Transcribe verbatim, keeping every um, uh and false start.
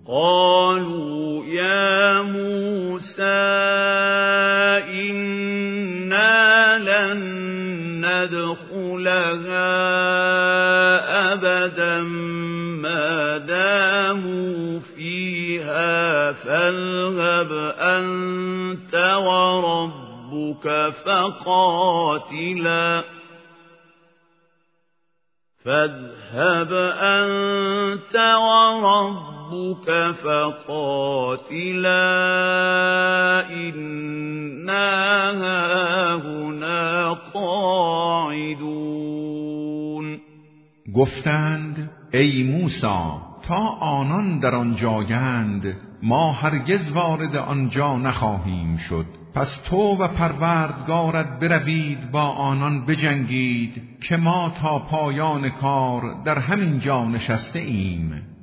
قالوا يا موسى إنا لن ندخلها أبدا ما داموا فيها فاذهب أنت وربك فقاتلا فاذهب أنت وربك فقاتلا إنا هاهنا قاعدون. گفتند ای موسی تا آنان در آنجا جایند ما هرگز وارد آنجا نخواهیم شد، پس تو و پروردگارت بروید با آنان بجنگید که ما تا پایان کار در همین جا نشسته ایم.